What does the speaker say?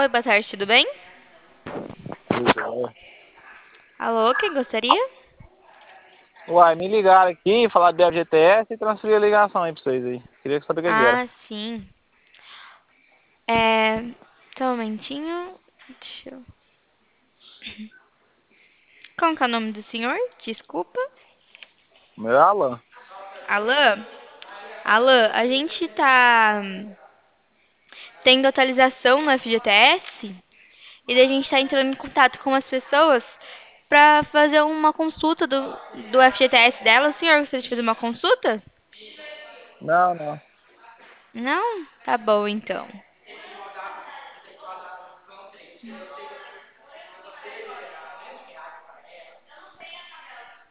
Oi, boa tarde, tudo bem? Alô, quem gostaria? Uai, me ligaram aqui, falaram de FGTS e transferi a ligação aí pra vocês aí. Queria saber o que era. Ah, sim. É. Só um momentinho. Deixa eu... Como que é o nome do senhor? Desculpa. O meu é Alan. Alã? Alã, a gente tá tendo atualização no FGTS e daí a gente tá entrando em contato com as pessoas pra fazer uma consulta do FGTS dela. O senhor gostaria de fazer uma consulta? Não, não. Não? Tá bom, então.